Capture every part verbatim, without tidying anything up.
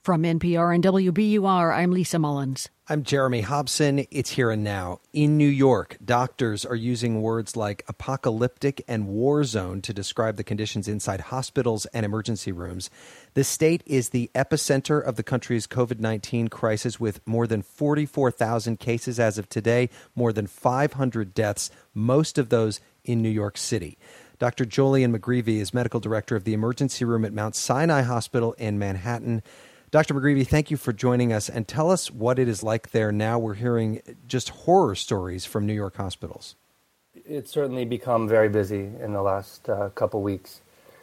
From N P R and W B U R, I'm Lisa Mullins. I'm Jeremy Hobson. It's here and now. In New York, doctors are using words like apocalyptic and war zone to describe the conditions inside hospitals and emergency rooms. The state is the epicenter of the country's covid nineteen crisis, with more than forty-four thousand cases as of today, more than five hundred deaths, most of those in New York City. Doctor Jolyon McGreevey is medical director of the emergency room at Mount Sinai Hospital in Manhattan. Doctor McGreevey, thank you for joining us, and tell us what it is like there now. We're hearing just horror stories from New York hospitals. It's certainly become very busy in the last uh, couple weeks.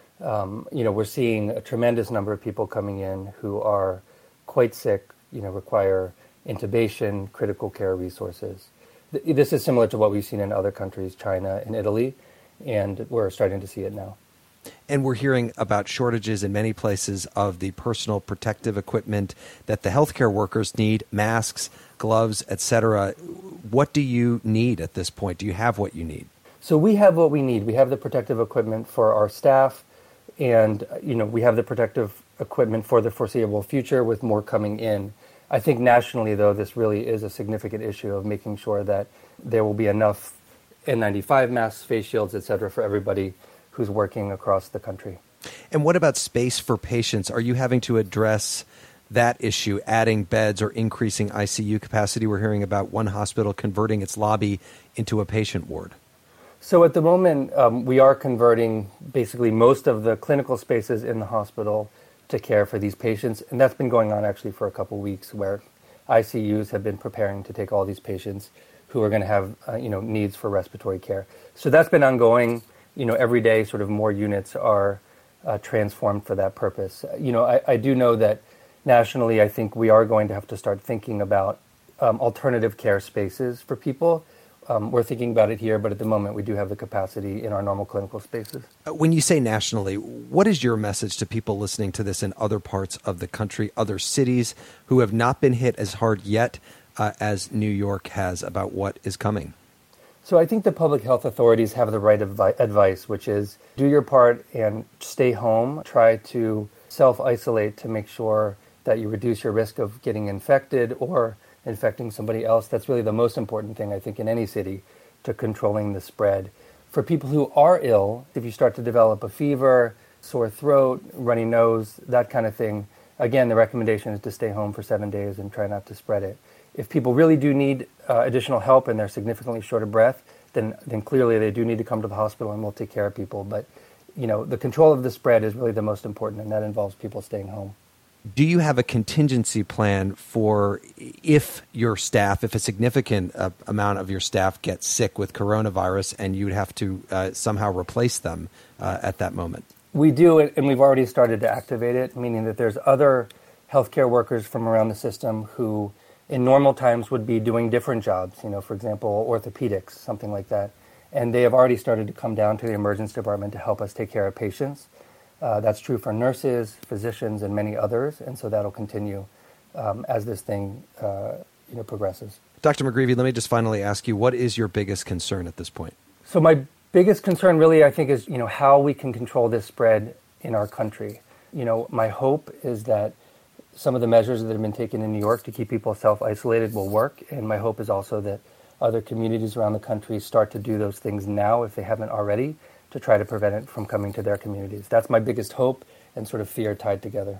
Um, you know, we're seeing a tremendous number of people coming in who are quite sick, you know, require intubation, critical care resources. Th- this is similar to what we've seen in other countries, China and Italy, and we're starting to see it now. And we're hearing about shortages in many places of the personal protective equipment that the healthcare workers need, masks, gloves, et cetera. What do you need at this point? Do you have what you need? So we have what we need. We have the protective equipment for our staff, and you know we have the protective equipment for the foreseeable future, with more coming in. I think nationally, though, this really is a significant issue of making sure that there will be enough N ninety-five masks, face shields, et cetera, for everybody who's working across the country. And what about space for patients? Are you having to address that issue, adding beds or increasing I C U capacity? We're hearing about one hospital converting its lobby into a patient ward. So at the moment, um, we are converting basically most of the clinical spaces in the hospital to care for these patients. And that's been going on actually for a couple weeks, where I C Us have been preparing to take all these patients who are going to have uh, you know, needs for respiratory care. So that's been ongoing. You know, every day sort of more units are uh, transformed for that purpose. You know, I, I do know that nationally, I think we are going to have to start thinking about um, alternative care spaces for people. Um, we're thinking about it here, but at the moment we do have the capacity in our normal clinical spaces. When you say nationally, what is your message to people listening to this in other parts of the country, other cities who have not been hit as hard yet uh, as New York has, about what is coming? So I think the public health authorities have the right advi- advice, which is do your part and stay home. Try to self-isolate to make sure that you reduce your risk of getting infected or infecting somebody else. That's really the most important thing, I think, in any city to controlling the spread. For people who are ill, if you start to develop a fever, sore throat, runny nose, that kind of thing, again, the recommendation is to stay home for seven days and try not to spread it. If people really do need uh, additional help and they're significantly short of breath, then then clearly they do need to come to the hospital and we'll take care of people. But, you know, the control of the spread is really the most important, and that involves people staying home. Do you have a contingency plan for if your staff, if a significant uh, amount of your staff gets sick with coronavirus and you'd have to uh, somehow replace them uh, at that moment? We do, and we've already started to activate it, meaning that there's other healthcare workers from around the system who in normal times would be doing different jobs, you know, for example, orthopedics, something like that. And they have already started to come down to the emergency department to help us take care of patients. Uh, that's true for nurses, physicians, and many others. And so that'll continue um, as this thing, uh, you know, progresses. Doctor McGreevey, let me just finally ask you, what is your biggest concern at this point? So my biggest concern really, I think, is, you know, how we can control this spread in our country. You know, my hope is that some of the measures that have been taken in New York to keep people self-isolated will work. And my hope is also that other communities around the country start to do those things now, if they haven't already, to try to prevent it from coming to their communities. That's my biggest hope and sort of fear tied together.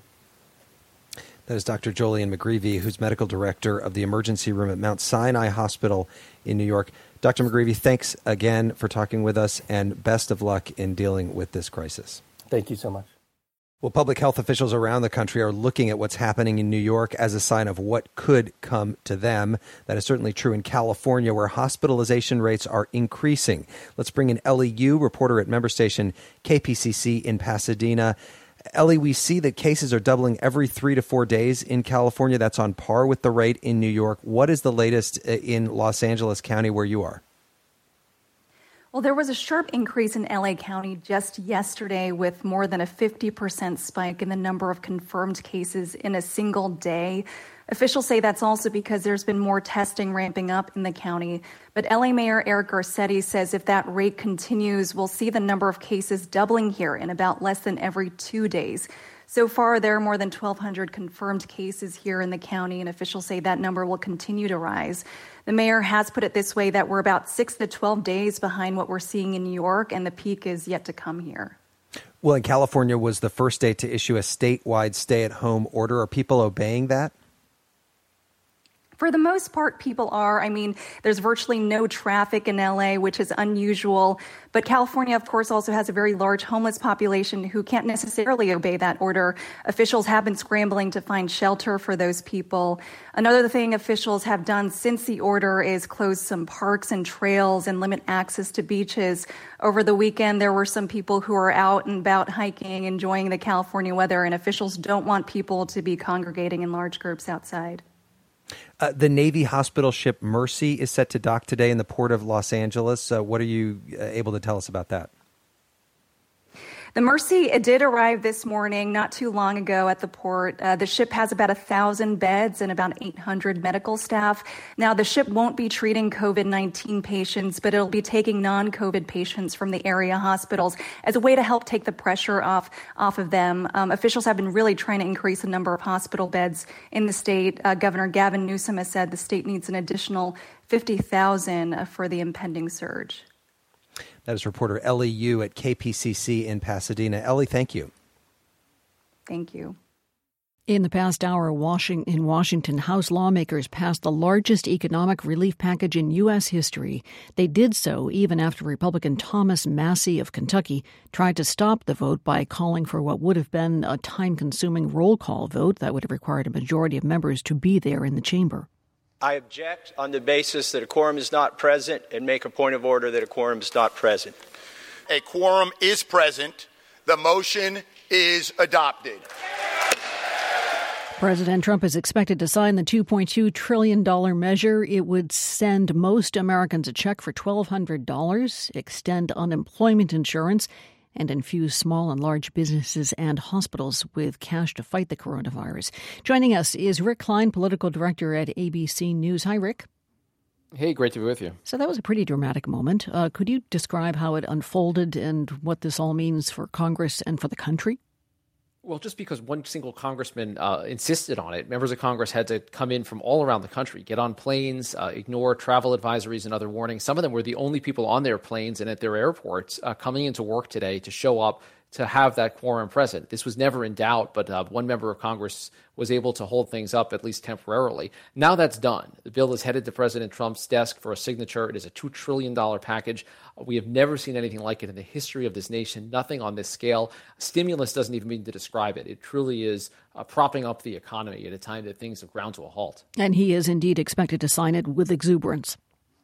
That is Doctor Jolyon McGreevey, who's medical director of the emergency room at Mount Sinai Hospital in New York. Doctor McGreevey, thanks again for talking with us, and best of luck in dealing with this crisis. Thank you so much. Well, public health officials around the country are looking at what's happening in New York as a sign of what could come to them. That is certainly true in California, where hospitalization rates are increasing. Let's bring in Ellie Yu, reporter at member station K P C C in Pasadena. Ellie, we see that cases are doubling every three to four days in California. That's on par with the rate in New York. What is the latest in Los Angeles County, where you are? Well, there was a sharp increase in L A County just yesterday, with more than a fifty percent spike in the number of confirmed cases in a single day. Officials say that's also because there's been more testing ramping up in the county. But L A Mayor Eric Garcetti says if that rate continues, we'll see the number of cases doubling here in about less than every two days. So far, there are more than twelve hundred confirmed cases here in the county, and officials say that number will continue to rise. The mayor has put it this way, that we're about six to twelve days behind what we're seeing in New York, and the peak is yet to come here. Well, and California was the first state to issue a statewide stay-at-home order. Are people obeying that? For the most part, people are. I mean, there's virtually no traffic in L A, which is unusual. But California, of course, also has a very large homeless population who can't necessarily obey that order. Officials have been scrambling to find shelter for those people. Another thing officials have done since the order is close some parks and trails and limit access to beaches. Over the weekend, there were some people who are out and about hiking, enjoying the California weather, and officials don't want people to be congregating in large groups outside. Uh, the Navy hospital ship Mercy is set to dock today in the port of Los Angeles. Uh, what are you uh, able to tell us about that? The Mercy, it did arrive this morning, not too long ago at the port. Uh, the ship has about one thousand beds and about eight hundred medical staff. Now, the ship won't be treating COVID nineteen patients, but it'll be taking non-COVID patients from the area hospitals as a way to help take the pressure off, off of them. Um, officials have been really trying to increase the number of hospital beds in the state. Uh, Governor Gavin Newsom has said the state needs an additional fifty thousand for the impending surge. That is reporter Ellie Yu at K P C C in Pasadena. Ellie, thank you. Thank you. In the past hour, Washington, in Washington, House lawmakers passed the largest economic relief package in U S history. They did so even after Republican Thomas Massie of Kentucky tried to stop the vote by calling for what would have been a time-consuming roll call vote that would have required a majority of members to be there in the chamber. I object on the basis that a quorum is not present and make a point of order that a quorum is not present. A quorum is present. The motion is adopted. President Trump is expected to sign the two point two trillion dollars measure. It would send most Americans a check for twelve hundred dollars, extend unemployment insurance, and infuse small and large businesses and hospitals with cash to fight the coronavirus. Joining us is Rick Klein, political director at A B C News. Hi, Rick. Hey, great to be with you. So that was a pretty dramatic moment. Uh, could you describe how it unfolded and what this all means for Congress and for the country? Well, just because one single congressman uh, insisted on it, members of Congress had to come in from all around the country, get on planes, uh, ignore travel advisories and other warnings. Some of them were the only people on their planes and at their airports uh, coming into work today to show up to have that quorum present. This was never in doubt, but uh, one member of Congress was able to hold things up, at least temporarily. Now that's done. The bill is headed to President Trump's desk for a signature. It is a two trillion dollars package. We have never seen anything like it in the history of this nation, nothing on this scale. Stimulus doesn't even mean to describe it. It truly is uh, propping up the economy at a time that things have ground to a halt. And he is indeed expected to sign it with exuberance.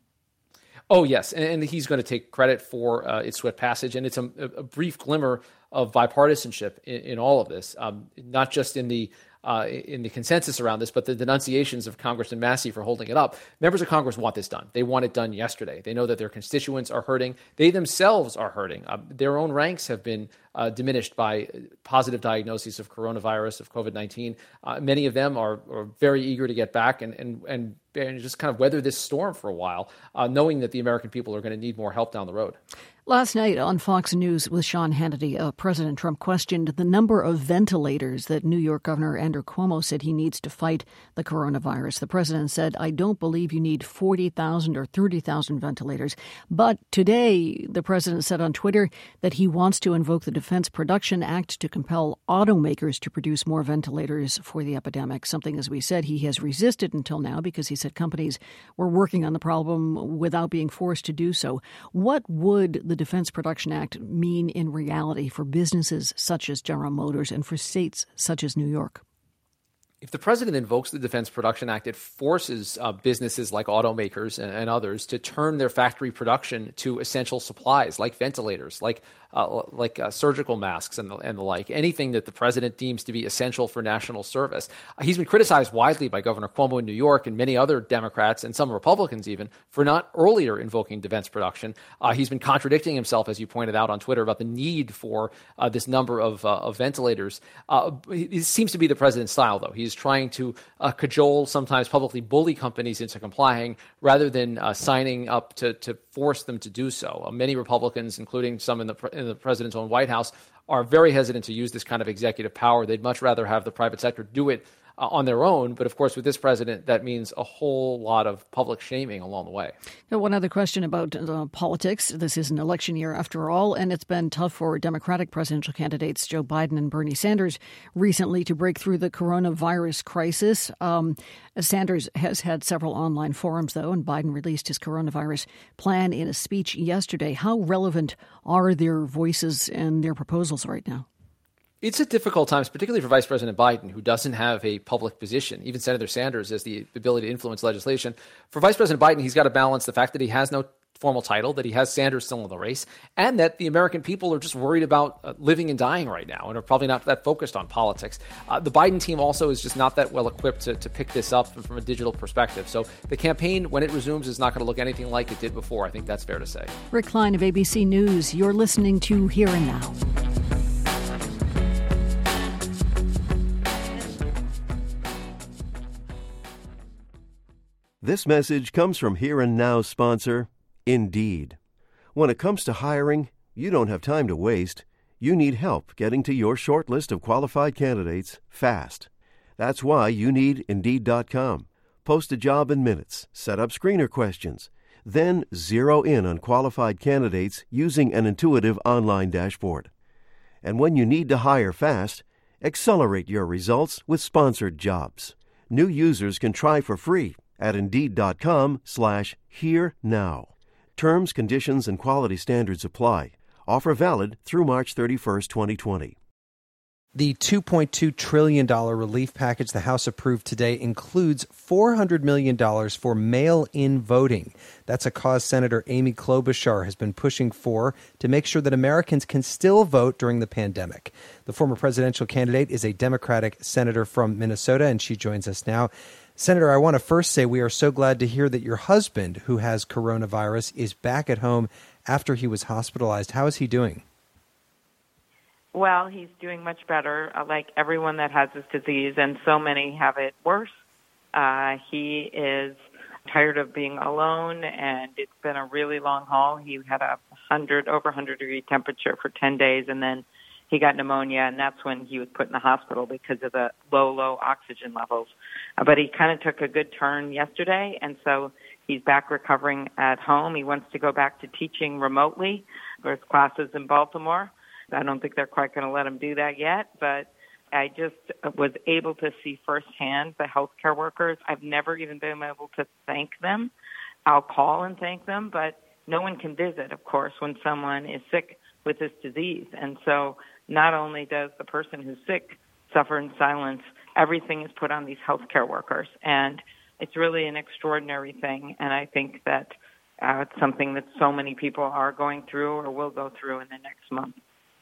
Oh, yes, and, and he's going to take credit for uh, its swift passage, and it's a, a brief glimmer of bipartisanship in, in all of this, um, not just in the uh, in the consensus around this, but the denunciations of Congressman Massie for holding it up. Members of Congress want this done. They want it done yesterday. They know that their constituents are hurting. They themselves are hurting. Uh, their own ranks have been uh, diminished by positive diagnoses of coronavirus, of COVID nineteen. Uh, many of them are, are very eager to get back and, and, and, and just kind of weather this storm for a while, uh, knowing that the American people are going to need more help down the road. Last night on Fox News with Sean Hannity, uh, President Trump questioned the number of ventilators that New York Governor Andrew Cuomo said he needs to fight the coronavirus. The president said, I don't believe you need forty thousand or thirty thousand ventilators. But today, the president said on Twitter that he wants to invoke the Defense Production Act to compel automakers to produce more ventilators for the epidemic, something, as we said, he has resisted until now because he said companies were working on the problem without being forced to do so. What would the Defense Production Act mean in reality for businesses such as General Motors and for states such as New York? If the president invokes the Defense Production Act, it forces uh, businesses like automakers and, and others to turn their factory production to essential supplies like ventilators, like uh, like uh, surgical masks and the, and the like, anything that the president deems to be essential for national service. Uh, he's been criticized widely by Governor Cuomo in New York and many other Democrats and some Republicans even for not earlier invoking defense production. Uh, he's been contradicting himself, as you pointed out on Twitter, about the need for uh, this number of, uh, of ventilators. Uh, it seems to be the president's style, though. He's trying to uh, cajole, sometimes publicly bully companies into complying rather than uh, signing up to, to force them to do so. Uh, many Republicans, including some in the in the president's own White House, are very hesitant to use this kind of executive power. They'd much rather have the private sector do it uh, on their own. But of course, with this president, that means a whole lot of public shaming along the way. Now, one other question about uh, politics. This is an election year after all, and it's been tough for Democratic presidential candidates Joe Biden and Bernie Sanders recently to break through the coronavirus crisis. Um, Sanders has had several online forums, though, and Biden released his coronavirus plan in a speech yesterday. How relevant are their voices and their proposals right now? It's a difficult time, particularly for Vice President Biden, who doesn't have a public position. Even Senator Sanders has the ability to influence legislation. For Vice President Biden, he's got to balance the fact that he has no formal title, that he has Sanders still in the race, and that the American people are just worried about uh, living and dying right now and are probably not that focused on politics. Uh, the Biden team also is just not that well equipped to, to pick this up from a digital perspective. So the campaign, when it resumes, is not going to look anything like it did before. I think that's fair to say. Rick Klein of A B C News. You're listening to Here and Now. This message comes from Here and Now's sponsor, Indeed. When it comes to hiring, you don't have time to waste. You need help getting to your short list of qualified candidates fast. That's why you need Indeed dot com. Post a job in minutes, set up screener questions, then zero in on qualified candidates using an intuitive online dashboard. And when you need to hire fast, accelerate your results with sponsored jobs. New users can try for free at Indeed dot com slash here now. Terms, conditions, and quality standards apply. Offer valid through March thirty-first, twenty twenty. The two point two trillion dollars relief package the House approved today includes four hundred million dollars for mail-in voting. That's a cause Senator Amy Klobuchar has been pushing for to make sure that Americans can still vote during the pandemic. The former presidential candidate is a Democratic senator from Minnesota, and she joins us now. Senator, I want to first say we are so glad to hear that your husband, who has coronavirus, is back at home after he was hospitalized. How is he doing? Well, he's doing much better, uh, like everyone that has this disease, and so many have it worse. Uh, he is tired of being alone, and it's been a really long haul. He had a hundred over one hundred degree temperature for ten days, and then he got pneumonia, and that's when he was put in the hospital because of the low, low oxygen levels. Uh, but he kind of took a good turn yesterday, and so he's back recovering at home. He wants to go back to teaching remotely. There's classes in Baltimore. I don't think they're quite going to let him do that yet, but I just was able to see firsthand the healthcare workers. I've never even been able to thank them. I'll call and thank them, but no one can visit, of course, when someone is sick with this disease. And so not only does the person who's sick suffer in silence, everything is put on these healthcare workers. And it's really an extraordinary thing. And I think that uh, it's something that so many people are going through or will go through in the next month.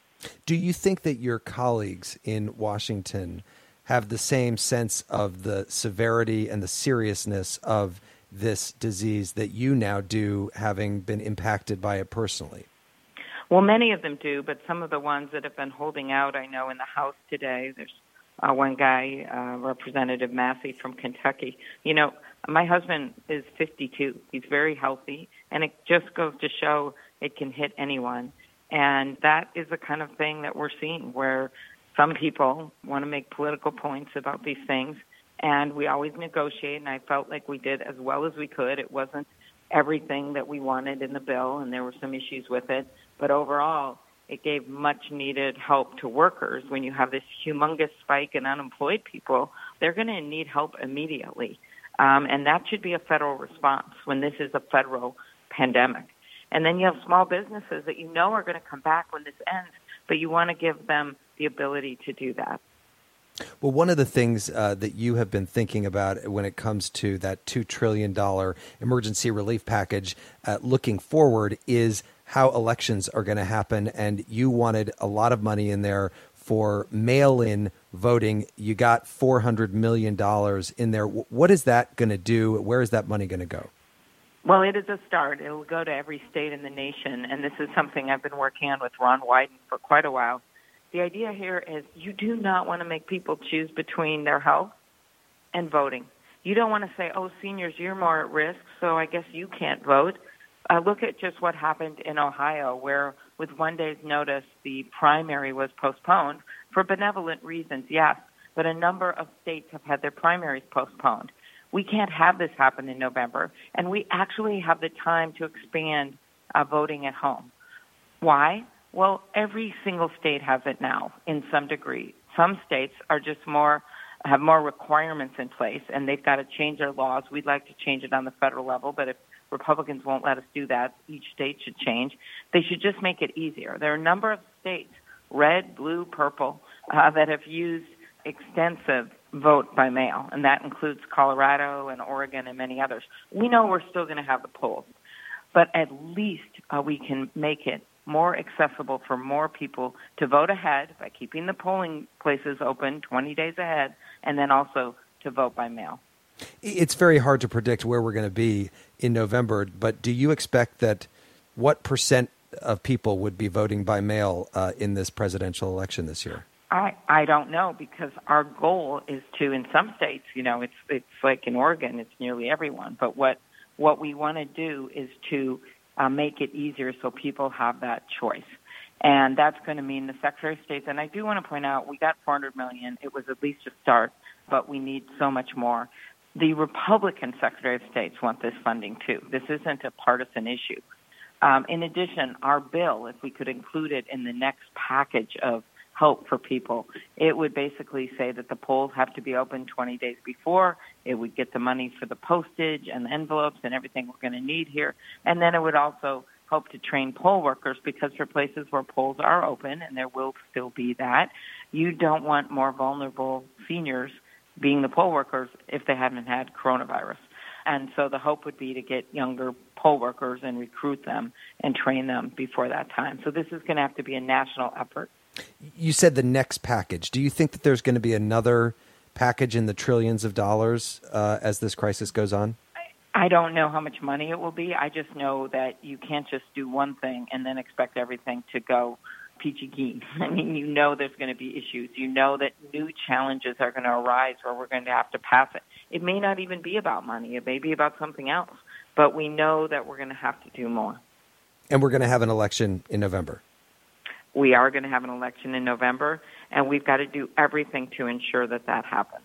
Do you think that your colleagues in Washington have the same sense of the severity and the seriousness of this disease that you now do, having been impacted by it personally? Well, many of them do, but some of the ones that have been holding out, I know in the House today, there's uh, one guy, uh, Representative Massey from Kentucky. You know, my husband is fifty-two. He's very healthy, and it just goes to show it can hit anyone. And that is the kind of thing that we're seeing, where some people want to make political points about these things, and we always negotiate, and I felt like we did as well as we could. It wasn't everything that we wanted in the bill, and there were some issues with it, but overall, it gave much-needed help to workers. When you have this humongous spike in unemployed people, they're going to need help immediately, um, and that should be a federal response when this is a federal pandemic. And then you have small businesses that you know are going to come back when this ends, but you want to give them the ability to do that. Well, one of the things uh, that you have been thinking about when it comes to that two trillion dollars emergency relief package uh, looking forward is how elections are going to happen. And you wanted a lot of money in there for mail-in voting. You got four hundred million dollars in there. What is that going to do? Where is that money going to go? Well, it is a start. It will go to every state in the nation, and this is something I've been working on with Ron Wyden for quite a while. The idea here is you do not want to make people choose between their health and voting. You don't want to say, oh, seniors, you're more at risk, so I guess you can't vote. Uh, look at just what happened in Ohio, where with one day's notice, the primary was postponed for benevolent reasons, yes, but a number of states have had their primaries postponed. We can't have this happen in November, and we actually have the time to expand uh, voting at home. Why? Well, every single state has it now in some degree. Some states are just more have more requirements in place, and they've got to change their laws. We'd like to change it on the federal level, but if Republicans won't let us do that, each state should change. They should just make it easier. There are a number of states, red, blue, purple, uh, that have used extensive vote by mail, and that includes Colorado and Oregon and many others. We know we're still going to have the polls, but at least uh, we can make it more accessible for more people to vote ahead by keeping the polling places open twenty days ahead, and then also to vote by mail. It's very hard to predict where we're going to be in November, but do you expect that what percent of people would be voting by mail uh, in this presidential election this year? I, I don't know, because our goal is to, in some states, you know, it's it's like in Oregon, it's nearly everyone. But what what we want to do is to uh, make it easier so people have that choice. And that's going to mean the Secretary of State. And I do want to point out, we got four hundred million dollars. It was at least a start, but we need so much more. The Republican Secretary of States want this funding, too. This isn't a partisan issue. Um, in addition, our bill, if we could include it in the next package of help for people, it would basically say that the polls have to be open twenty days before. It would get the money for the postage and the envelopes and everything we're going to need here. And then it would also help to train poll workers, because for places where polls are open, and there will still be that, you don't want more vulnerable seniors being the poll workers if they haven't had coronavirus. And so the hope would be to get younger poll workers and recruit them and train them before that time. So this is going to have to be a national effort. You said the next package. Do you think that there's going to be another package in the trillions of dollars uh, as this crisis goes on? I don't know how much money it will be. I just know that you can't just do one thing and then expect everything to go peachy keen. I mean, you know there's going to be issues. You know that new challenges are going to arise where we're going to have to pass it. It may not even be about money. It may be about something else. But we know that we're going to have to do more. And we're going to have an election in November. We are going to have an election in November, and we've got to do everything to ensure that that happens.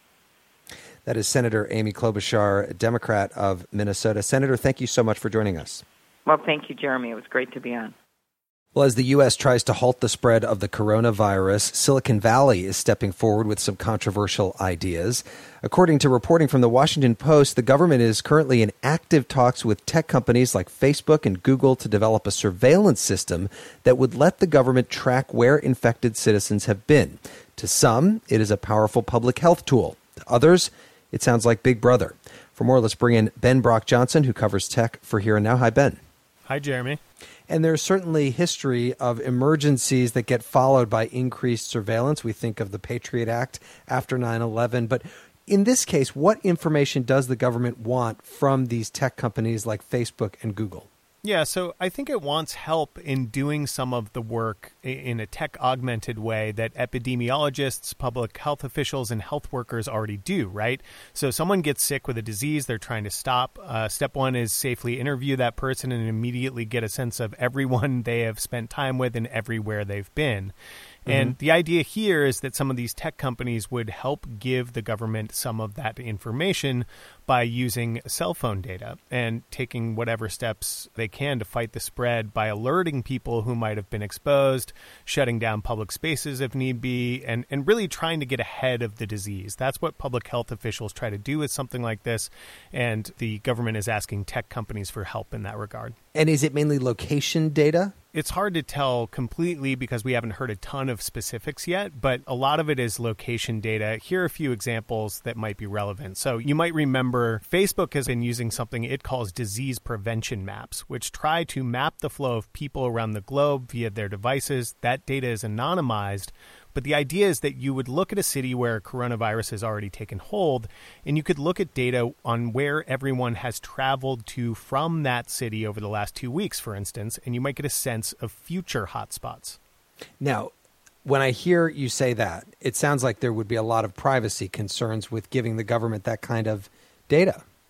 That is Senator Amy Klobuchar, Democrat of Minnesota. Senator, thank you so much for joining us. Well, thank you, Jeremy. It was great to be on. Well, as the U S tries to halt the spread of the coronavirus, Silicon Valley is stepping forward with some controversial ideas. According to reporting from the Washington Post, the government is currently in active talks with tech companies like Facebook and Google to develop a surveillance system that would let the government track where infected citizens have been. To some, it is a powerful public health tool. To others, it sounds like Big Brother. For more, let's bring in Ben Brock Johnson, who covers tech for Here and Now. Hi, Ben. Hi, Jeremy. And there's certainly history of emergencies that get followed by increased surveillance. We think of the Patriot Act after nine eleven. But in this case, what information does the government want from these tech companies like Facebook and Google? Yeah, so I think it wants help in doing some of the work in a tech-augmented way that epidemiologists, public health officials, and health workers already do, right? So someone gets sick with a disease they're trying to stop. Uh, step one is safely interview that person and immediately get a sense of everyone they have spent time with and everywhere they've been. And mm-hmm. the idea here is that some of these tech companies would help give the government some of that information by using cell phone data and taking whatever steps they can to fight the spread by alerting people who might have been exposed, shutting down public spaces if need be, and, and really trying to get ahead of the disease. That's what public health officials try to do with something like this, and the government is asking tech companies for help in that regard. And is it mainly location data? It's hard to tell completely because we haven't heard a ton of specifics yet, but a lot of it is location data. Here are a few examples that might be relevant. So you might remember Facebook has been using something it calls disease prevention maps, which try to map the flow of people around the globe via their devices. That data is anonymized. But the idea is that you would look at a city where coronavirus has already taken hold, and you could look at data on where everyone has traveled to from that city over the last two weeks, for instance, and you might get a sense of future hotspots. Now, when I hear you say that, it sounds like there would be a lot of privacy concerns with giving the government that kind of data.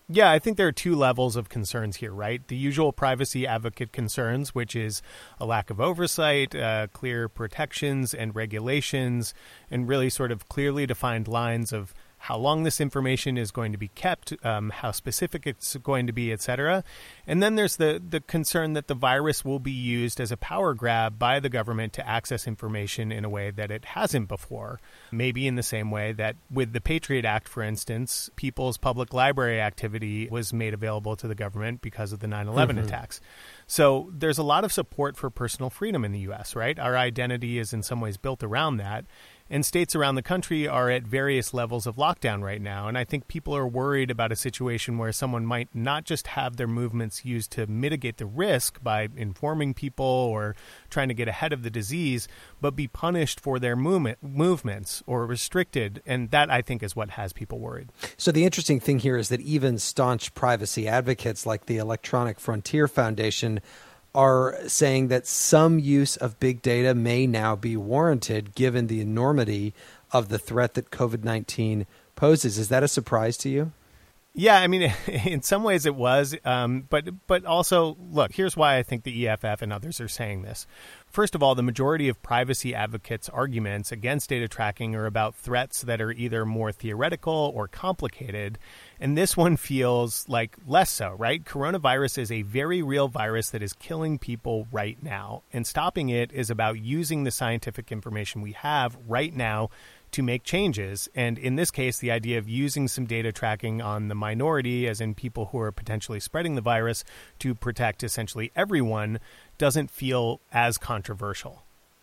Yeah, I think there are two levels of concerns here, right? The usual privacy advocate concerns, which is a lack of oversight, uh, clear protections and regulations, and really sort of clearly defined lines of how long this information is going to be kept, um, how specific it's going to be, et cetera. And then there's the, the concern that the virus will be used as a power grab by the government to access information in a way that it hasn't before. Maybe in the same way that with the Patriot Act, for instance, people's public library activity was made available to the government because of the nine eleven mm-hmm. attacks. So there's a lot of support for personal freedom in the U S, right? Our identity is in some ways built around that. And states around the country are at various levels of lockdown right now. And I think people are worried about a situation where someone might not just have their movements used to mitigate the risk by informing people or trying to get ahead of the disease, but be punished for their movement, movements or restricted. And that, I think, is what has people worried. So the interesting thing here is that even staunch privacy advocates like the Electronic Frontier Foundation are saying that some use of big data may now be warranted given the enormity of the threat that COVID nineteen poses. Is that a surprise to you? Yeah, I mean, in some ways it was. Um, but but also, look, here's why I think the E F F and others are saying this. First of all, the majority of privacy advocates' arguments against data tracking are about threats that are either more theoretical or complicated. And this one feels like less so, right? Coronavirus is a very real virus that is killing people right now. And stopping it is about using the scientific information we have right now to make changes. And in this case, the idea of using some data tracking on the minority, as in people who are potentially spreading the virus, to protect essentially everyone doesn't feel as controversial.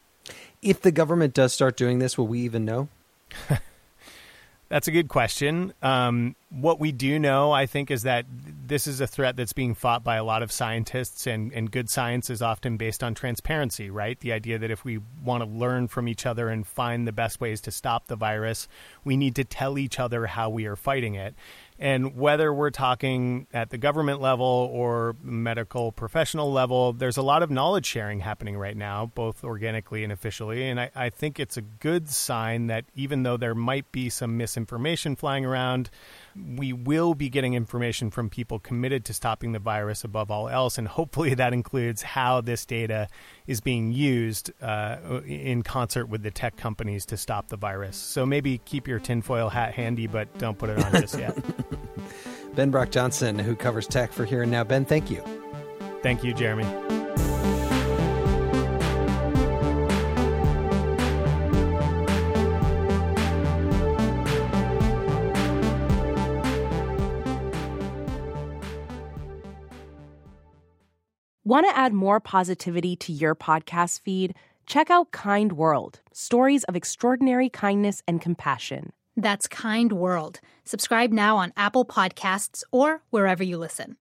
If the government does start doing this, will we even know? That's a good question. Um, what we do know, I think, is that this is a threat that's being fought by a lot of scientists, and, and good science is often based on transparency, right? The idea that if we want to learn from each other and find the best ways to stop the virus, we need to tell each other how we are fighting it. And whether we're talking at the government level or medical professional level, there's a lot of knowledge sharing happening right now, both organically and officially. And I, I think it's a good sign that even though there might be some misinformation flying around, we will be getting information from people committed to stopping the virus above all else. And hopefully that includes how this data is being used uh, in concert with the tech companies to stop the virus. So maybe keep your tinfoil hat handy, but don't put it on just yet. Ben Brock Johnson, who covers tech for Here and Now. Ben, thank you. Thank you, Jeremy. Want to add more positivity to your podcast feed? Check out Kind World, stories of extraordinary kindness and compassion. That's Kind World. Subscribe now on Apple Podcasts or wherever you listen.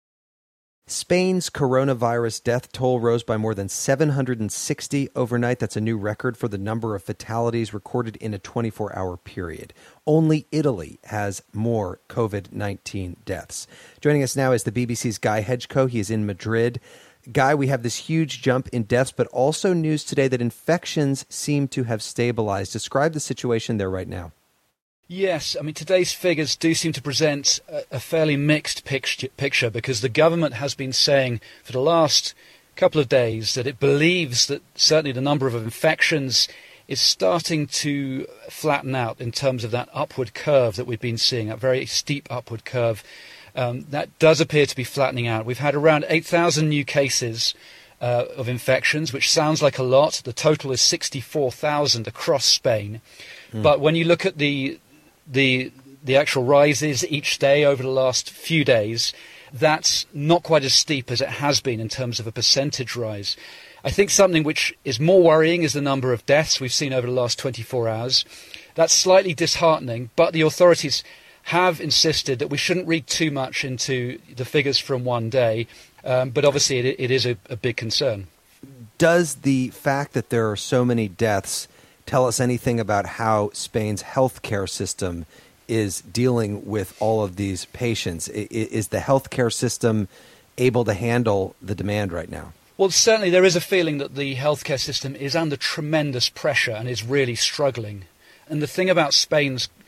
Spain's coronavirus death toll rose by more than seven hundred sixty overnight. That's a new record for the number of fatalities recorded in a twenty-four hour period. Only Italy has more COVID nineteen deaths. Joining us now is the B B C's Guy Hedgecoe. He is in Madrid. Guy, we have this huge jump in deaths, but also news today that infections seem to have stabilized. Describe the situation there right now. Yes, I mean, today's figures do seem to present a, a fairly mixed picture, picture because the government has been saying for the last couple of days that it believes that certainly the number of infections is starting to flatten out in terms of that upward curve that we've been seeing, a very steep upward curve. Um, that does appear to be flattening out. We've had around eight thousand new cases uh, of infections, which sounds like a lot. The total is sixty-four thousand across Spain. Mm. But when you look at the the the actual rises each day over the last few days, that's not quite as steep as it has been in terms of a percentage rise. I think something which is more worrying is the number of deaths we've seen over the last twenty-four hours. That's slightly disheartening, but the authorities have insisted that we shouldn't read too much into the figures from one day, um, but obviously it, it is a, a big concern. Does the fact that there are so many deaths tell us anything about how Spain's healthcare system is dealing with all of these patients? Is the healthcare system able to handle the demand right now? Well, certainly there is a feeling that the healthcare system is under tremendous pressure and is really struggling. And the thing about Spain's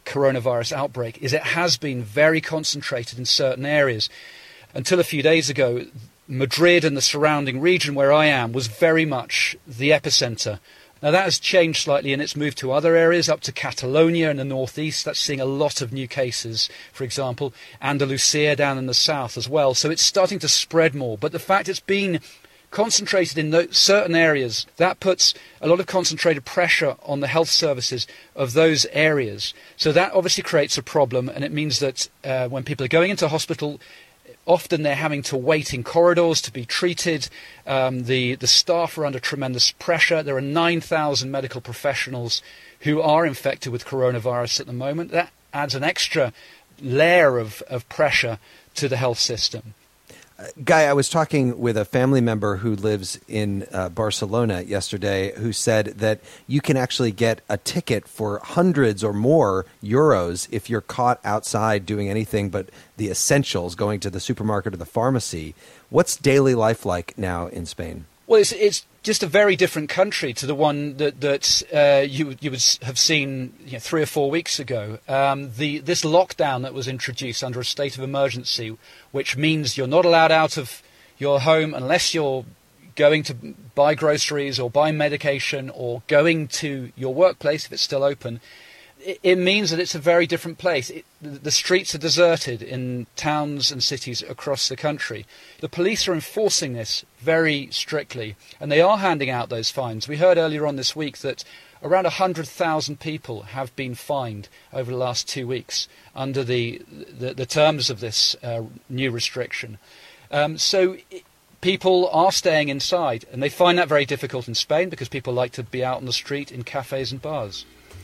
coronavirus outbreak is it has been very concentrated in certain areas. Until a few days ago, Madrid and the surrounding region where I am was very much the epicenter. Now that has changed slightly and it's moved to other areas, up to Catalonia in the northeast. That's seeing a lot of new cases, for example. Andalusia down in the south as well. So it's starting to spread more. But the fact it's been concentrated in those certain areas, that puts a lot of concentrated pressure on the health services of those areas. So that obviously creates a problem, and it means that uh, when people are going into hospital, often they're having to wait in corridors to be treated. Um, the, the staff are under tremendous pressure. There are nine thousand medical professionals who are infected with coronavirus at the moment. That adds an extra layer of, of pressure to the health system. Uh, Guy, I was talking with a family member who lives in uh, Barcelona yesterday who said that you can actually get a ticket for hundreds or more euros if you're caught outside doing anything but the essentials, going to the supermarket or the pharmacy. What's daily life like now in Spain? Well, it's, it's just a very different country to the one that, that uh, you, you would have seen you know, three or four weeks ago. Um, the, this lockdown that was introduced under a state of emergency, which means you're not allowed out of your home unless you're going to buy groceries or buy medication or going to your workplace if it's still open, it, it means that it's a very different place. It, the streets are deserted in towns and cities across the country. The police are enforcing this very strictly, and they are handing out those fines. We heard earlier on this week that around one hundred thousand people have been fined over the last two weeks under the, the, the terms of this uh, new restriction. Um, so it, people are staying inside, and they find that very difficult in Spain because people like to be out on the street in cafes and bars.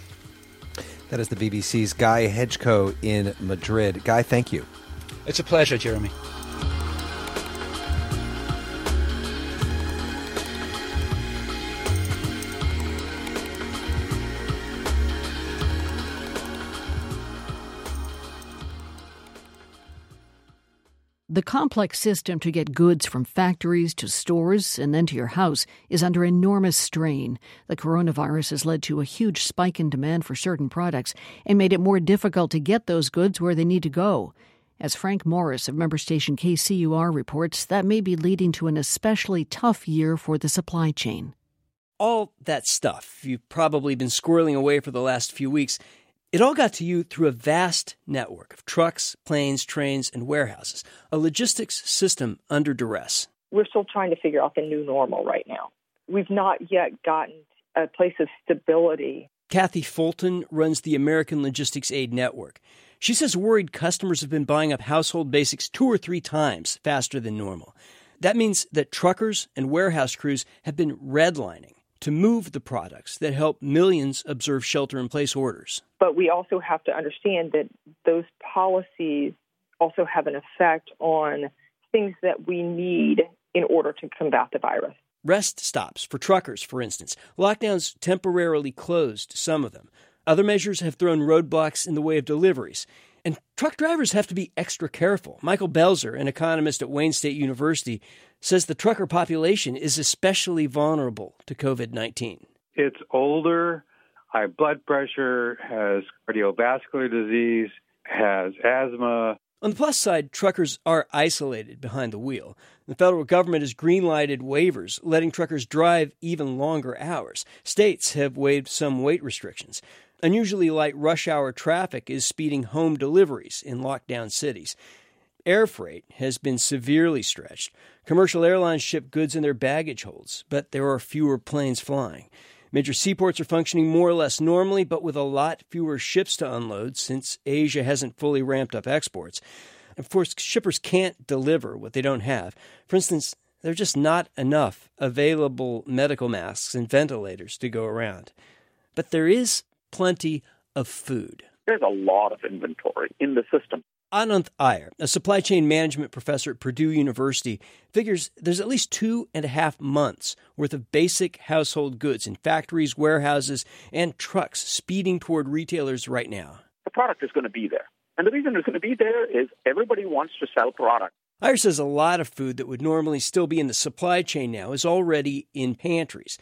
That is the B B C's Guy Hedgecoe in Madrid. Guy, thank you. It's a pleasure, Jeremy. The complex system to get goods from factories to stores and then to your house is under enormous strain. The coronavirus has led to a huge spike in demand for certain products and made it more difficult to get those goods where they need to go. As Frank Morris of member station K C U R reports, that may be leading to an especially tough year for the supply chain. All that stuff you've probably been squirreling away for the last few weeks, it all got to you through a vast network of trucks, planes, trains, and warehouses, a logistics system under duress. We're still trying to figure out the new normal right now. We've not yet gotten a place of stability. Kathy Fulton runs the American Logistics Aid Network. She says worried customers have been buying up household basics two or three times faster than normal. That means that truckers and warehouse crews have been redlining to move the products that help millions observe shelter-in-place orders. But we also have to understand that those policies also have an effect on things that we need in order to combat the virus. Rest stops for truckers, for instance. Lockdowns temporarily closed some of them. Other measures have thrown roadblocks in the way of deliveries. And truck drivers have to be extra careful. Michael Belzer, an economist at Wayne State University, says the trucker population is especially vulnerable to covid nineteen. It's older, high blood pressure, has cardiovascular disease, has asthma. On the plus side, truckers are isolated behind the wheel. The federal government has green-lighted waivers, letting truckers drive even longer hours. States have waived some weight restrictions. Unusually light rush hour traffic is speeding home deliveries in lockdown cities. Air freight has been severely stretched. Commercial airlines ship goods in their baggage holds, but there are fewer planes flying. Major seaports are functioning more or less normally, but with a lot fewer ships to unload since Asia hasn't fully ramped up exports. Of course, shippers can't deliver what they don't have. For instance, there are just not enough available medical masks and ventilators to go around. But there is plenty of food. There's a lot of inventory in the system. Ananth Iyer, a supply chain management professor at Purdue University, figures there's at least two and a half months worth of basic household goods in factories, warehouses, and trucks speeding toward retailers right now. The product is going to be there. And the reason it's going to be there is everybody wants to sell product. Iyer says a lot of food that would normally still be in the supply chain now is already in pantries.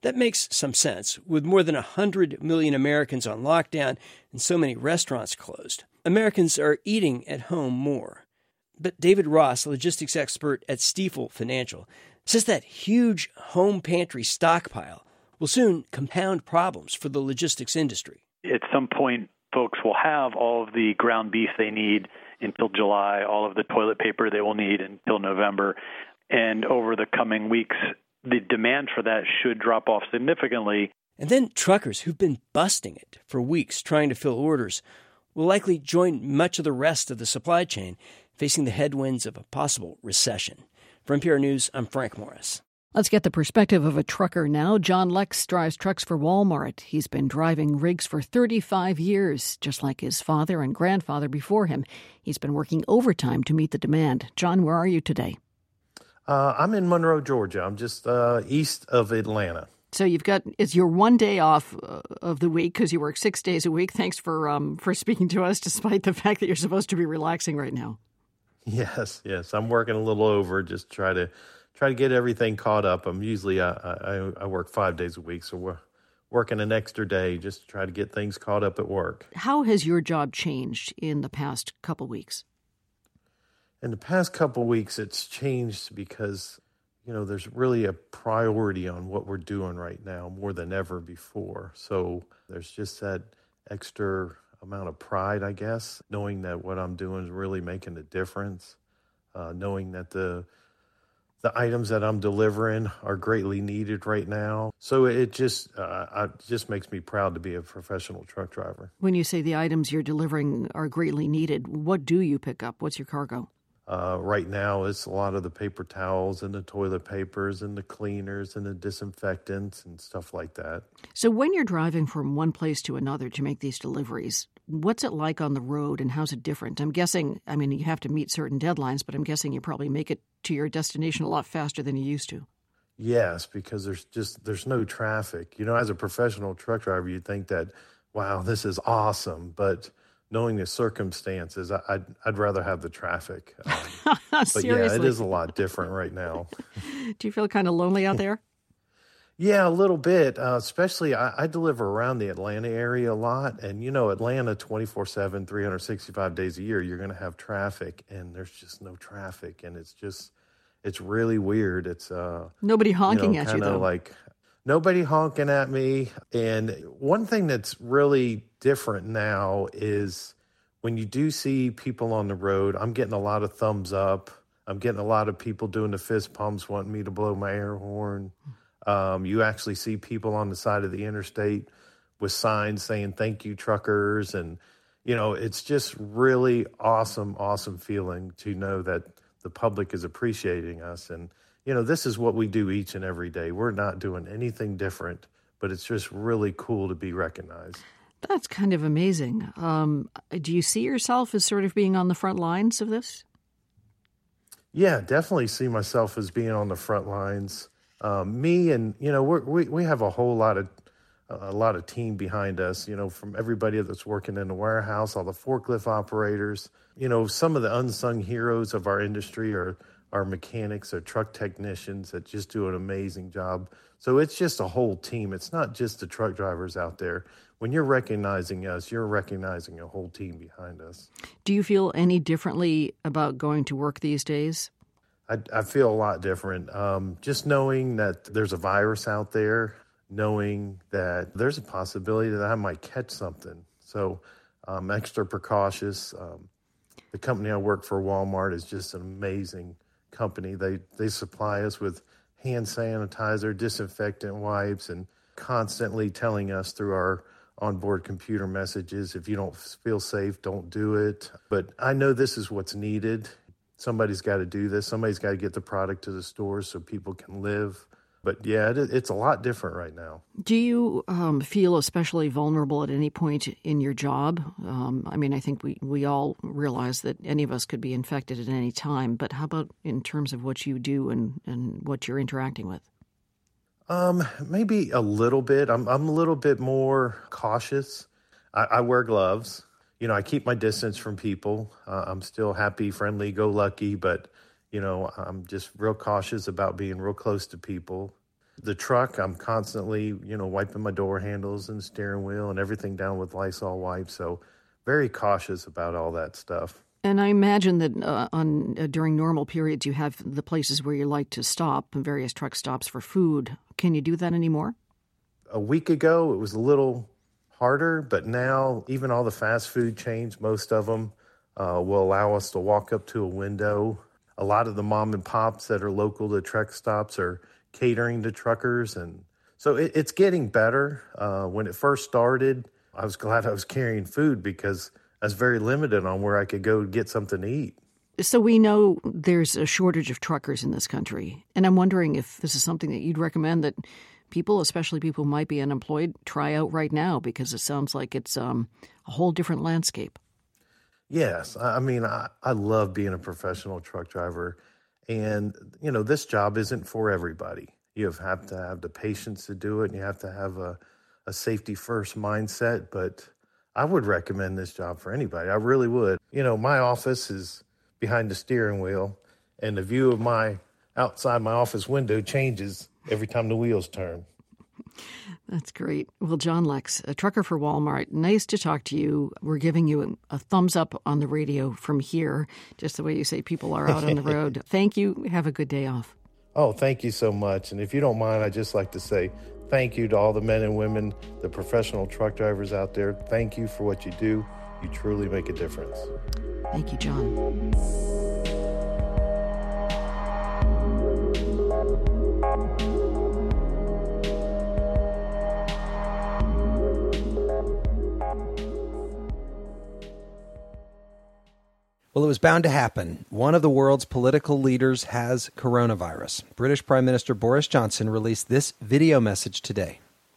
That makes some sense. With more than one hundred million Americans on lockdown and so many restaurants closed, Americans are eating at home more. But David Ross, a logistics expert at Stifel Financial, says that huge home pantry stockpile will soon compound problems for the logistics industry. At some point, folks will have all of the ground beef they need until July, all of the toilet paper they will need until November. And over the coming weeks, the demand for that should drop off significantly. And then truckers who've been busting it for weeks trying to fill orders will likely join much of the rest of the supply chain, facing the headwinds of a possible recession. For N P R News, I'm Frank Morris. Let's get the perspective of a trucker now. John Lex drives trucks for Walmart. He's been driving rigs for thirty-five years, just like his father and grandfather before him. He's been working overtime to meet the demand. John, where are you today? Uh, I'm in Monroe, Georgia. I'm just uh, east of Atlanta. So you've got, it's your one day off uh, of the week because you work six days a week. Thanks for um, for speaking to us, despite the fact that you're supposed to be relaxing right now. Yes, yes. I'm working a little over, just try to try to get everything caught up. I'm usually, I, I, I work five days a week, so we're working an extra day just to try to get things caught up at work. How has your job changed in the past couple weeks? In the past couple of weeks, it's changed because, you know, there's really a priority on what we're doing right now more than ever before. So there's just that extra amount of pride, I guess, knowing that what I'm doing is really making a difference, uh, knowing that the the items that I'm delivering are greatly needed right now. So it just uh, it just makes me proud to be a professional truck driver. When you say the items you're delivering are greatly needed, what do you pick up? What's your cargo? Uh, right now, it's a lot of the paper towels and the toilet papers and the cleaners and the disinfectants and stuff like that. So when you're driving from one place to another to make these deliveries, what's it like on the road and how's it different? I'm guessing, I mean, you have to meet certain deadlines, but I'm guessing you probably make it to your destination a lot faster than you used to. Yes, because there's just, there's no traffic. You know, as a professional truck driver, you'd think that, wow, this is awesome, but knowing the circumstances, I'd, I'd rather have the traffic. Um, but yeah, it is a lot different right now. Do you feel kind of lonely out there? Yeah, a little bit. Uh, especially, I, I deliver around the Atlanta area a lot. And, you know, Atlanta twenty-four seven, three hundred sixty-five days a year, you're going to have traffic. And there's just no traffic. And it's just, it's really weird. It's uh, nobody honking you know, at you, though. Like, nobody honking at me. And one thing that's really different now is when you do see people on the road, I'm getting a lot of thumbs up. I'm getting a lot of people doing the fist pumps, wanting me to blow my air horn. Um, you actually see people on the side of the interstate with signs saying, "Thank you, truckers." And, you know, it's just really awesome, awesome feeling to know that the public is appreciating us. And, you know, this is what we do each and every day. We're not doing anything different, but it's just really cool to be recognized. That's kind of amazing. Um, do you see yourself as sort of being on the front lines of this? Yeah, definitely see myself as being on the front lines. Um, me and, you know, we're, we we have a whole lot of a lot of team behind us, you know, from everybody that's working in the warehouse, all the forklift operators. You know, some of the unsung heroes of our industry are our mechanics, our truck technicians that just do an amazing job. So it's just a whole team. It's not just the truck drivers out there. When you're recognizing us, you're recognizing a whole team behind us. Do you feel any differently about going to work these days? I, I feel a lot different. Um, just knowing that there's a virus out there, knowing that there's a possibility that I might catch something. So I'm extra precautious. Um, the company I work for, Walmart, is just an amazing company. They they supply us with hand sanitizer, disinfectant wipes, and constantly telling us through our onboard computer messages, if you don't feel safe, don't do it. But I know this is what's needed. Somebody's got to do this. Somebody's got to get the product to the stores so people can live. But yeah, it, it's a lot different right now. Do you um, feel especially vulnerable at any point in your job? Um, I mean, I think we, we all realize that any of us could be infected at any time. But how about in terms of what you do and, and what you're interacting with? Um, maybe a little bit. I'm I'm a little bit more cautious. I, I wear gloves. You know, I keep my distance from people. Uh, I'm still happy, friendly, go lucky, but you know, I'm just real cautious about being real close to people. The truck, I'm constantly, you know, wiping my door handles and steering wheel and everything down with Lysol wipes. So very cautious about all that stuff. And I imagine that uh, on uh, during normal periods, you have the places where you like to stop, various truck stops for food. Can you do that anymore? A week ago, it was a little harder, but now even all the fast food chains, most of them uh, will allow us to walk up to a window. A lot of the mom and pops that are local to truck stops are catering to truckers. And so it, it's getting better. Uh, when it first started, I was glad I was carrying food because I was very limited on where I could go get something to eat. So we know there's a shortage of truckers in this country. And I'm wondering if this is something that you'd recommend that people, especially people who might be unemployed, try out right now, because it sounds like it's um, a whole different landscape. Yes. I mean, I, I love being a professional truck driver. And, you know, this job isn't for everybody. You have to have the patience to do it, and you have to have a, a safety-first mindset. But I would recommend this job for anybody. I really would. You know, my office is behind the steering wheel, and the view of my outside my office window changes every time the wheels turn. That's great. Well, John Lex, a trucker for Walmart, nice to talk to you. We're giving you a, a thumbs up on the radio from here, just the way you say people are out on the road. Thank you. Have a good day off. Oh, thank you so much. And if you don't mind, I'd just like to say thank you to all the men and women, the professional truck drivers out there. Thank you for what you do. You truly make a difference. Thank you, John. Well, it was bound to happen. One of the world's political leaders has coronavirus. British Prime Minister Boris Johnson released this video message today.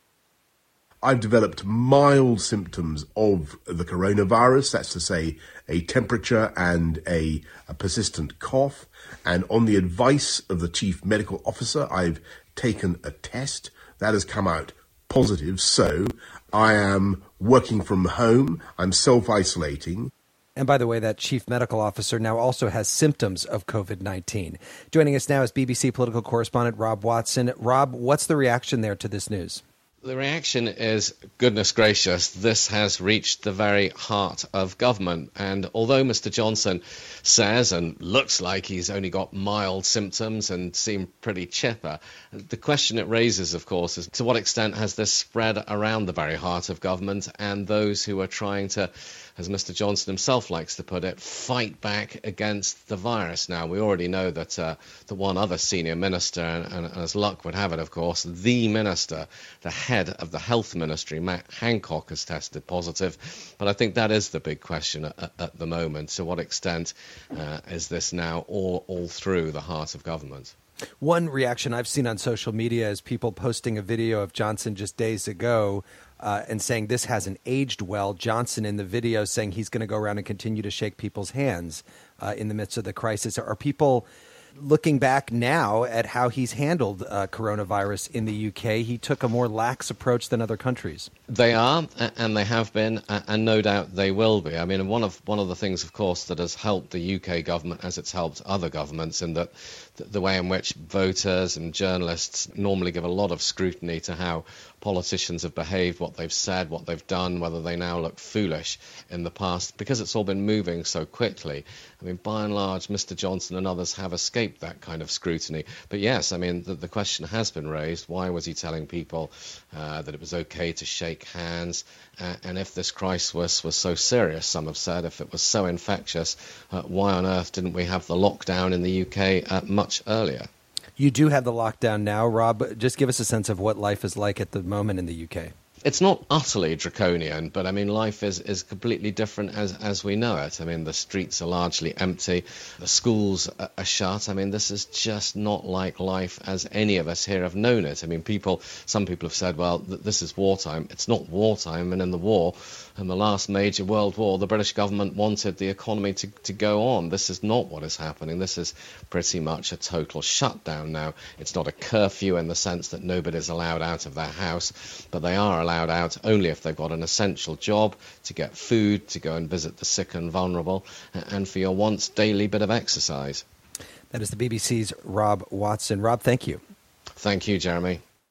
I've developed mild symptoms of the coronavirus, that's to say a temperature and a, a persistent cough. And on the advice of the chief medical officer, I've taken a test that has come out positive. So I am working from home. I'm self-isolating. And by the way, that chief medical officer now also has symptoms of covid nineteen. Joining us now is B B C political correspondent Rob Watson. Rob, what's the reaction there to this news? The reaction is, goodness gracious, this has reached the very heart of government. And although Mister Johnson says and looks like he's only got mild symptoms and seemed pretty chipper, the question it raises, of course, is to what extent has this spread around the very heart of government and those who are trying to, as Mister Johnson himself likes to put it, fight back against the virus. Now, we already know that uh, the one other senior minister, and, and as luck would have it, of course, the minister, the head of the health ministry, Matt Hancock, has tested positive. But I think that is the big question at, at the moment. To what extent uh, is this now all, all through the heart of government? One reaction I've seen on social media is people posting a video of Johnson just days ago uh, and saying this hasn't aged well. Johnson in the video saying he's going to go around and continue to shake people's hands uh, in the midst of the crisis. Are people looking back now at how he's handled uh, coronavirus in the U K? He took a more lax approach than other countries. They are, and they have been, and no doubt they will be. I mean, one of one of the things, of course, that has helped the U K government as it's helped other governments in that the way in which voters and journalists normally give a lot of scrutiny to how politicians have behaved, what they've said, what they've done, whether they now look foolish in the past, because it's all been moving so quickly. I mean, by and large, Mister Johnson and others have escaped that kind of scrutiny. But yes, I mean, the, the question has been raised, why was he telling people uh, that it was okay to shake hands? Uh, and if this crisis was, was so serious, some have said, if it was so infectious, uh, why on earth didn't we have the lockdown in the U K uh, much earlier? You do have the lockdown now, Rob. Just give us a sense of what life is like at the moment in the U K. It's not utterly draconian, but I mean, life is, is completely different as as we know it. I mean, the streets are largely empty, the schools are, are shut. I mean, this is just not like life as any of us here have known it. I mean, people, some people have said, well, th- this is wartime. It's not wartime, and in the war, in the last major world war, the British government wanted the economy to, to go on. This is not what is happening. This is pretty much a total shutdown now. It's not a curfew in the sense that nobody's allowed out of their house, but they are allowed out only if they've got an essential job, to get food, to go and visit the sick and vulnerable, and for your once daily bit of exercise. That is the B B C's Rob Watson. Rob, thank you. Thank you, Jeremy.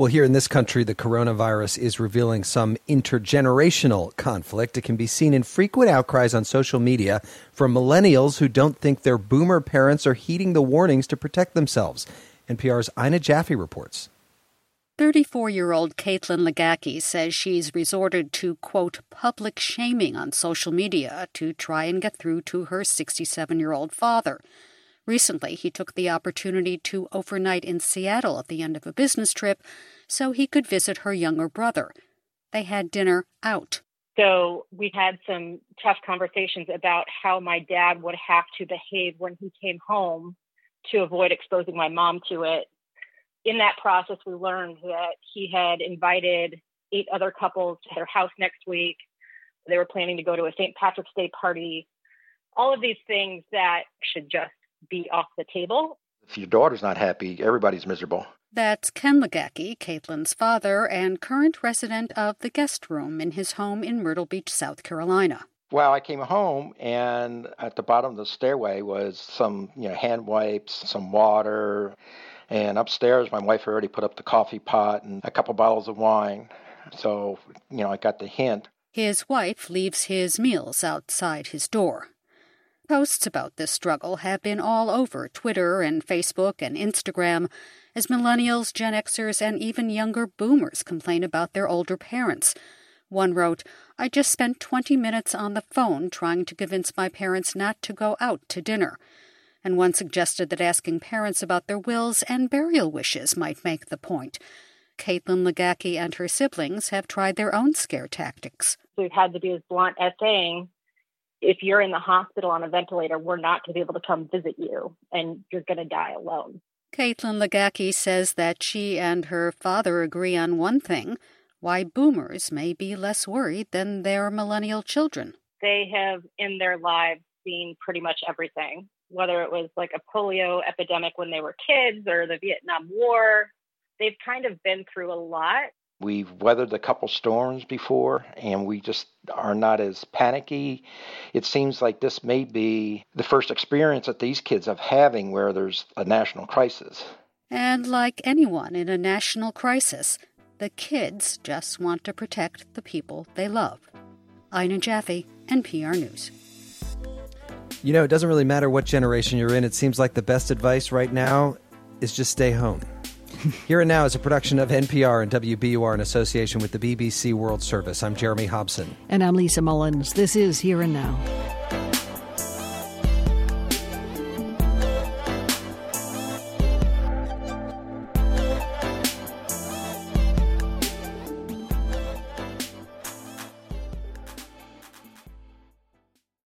Well, here in this country, the coronavirus is revealing some intergenerational conflict. It can be seen in frequent outcries on social media from millennials who don't think their boomer parents are heeding the warnings to protect themselves. N P R's Ina Jaffe reports. thirty-four-year-old Caitlin Legacki says she's resorted to, quote, public shaming on social media to try and get through to her sixty-seven-year-old father. Recently, he took the opportunity to overnight in Seattle at the end of a business trip so he could visit her younger brother. They had dinner out. So we had some tough conversations about how my dad would have to behave when he came home to avoid exposing my mom to it. In that process, we learned that he had invited eight other couples to their house next week. They were planning to go to a Saint Patrick's Day party. All of these things that should just be off the table. If your daughter's not happy, everybody's miserable. That's Ken Legacki, Caitlin's father and current resident of the guest room in his home in Myrtle Beach, South Carolina. Well, I came home, and at the bottom of the stairway was some, you know, hand wipes, some water, and upstairs my wife already put up the coffee pot and a couple bottles of wine. So, you know, I got the hint. His wife leaves his meals outside his door. Posts about this struggle have been all over Twitter and Facebook and Instagram as millennials, Gen Xers, and even younger boomers complain about their older parents. One wrote, I just spent twenty minutes on the phone trying to convince my parents not to go out to dinner. And one suggested that asking parents about their wills and burial wishes might make the point. Caitlin Legacki and her siblings have tried their own scare tactics. We've had to be as blunt as saying, if you're in the hospital on a ventilator, we're not going to be able to come visit you, and you're going to die alone. Caitlin Legacki says that she and her father agree on one thing, why boomers may be less worried than their millennial children. They have, in their lives, seen pretty much everything, whether it was like a polio epidemic when they were kids or the Vietnam War. They've kind of been through a lot. We've weathered a couple storms before, and we just are not as panicky. It seems like this may be the first experience that these kids are having where there's a national crisis. And like anyone in a national crisis, the kids just want to protect the people they love. Ina Jaffe, N P R News. You know, it doesn't really matter what generation you're in. It seems like the best advice right now is just stay home. Here and Now is a production of N P R and W B U R in association with the B B C World Service. I'm Jeremy Hobson. And I'm Lisa Mullins. This is Here and Now.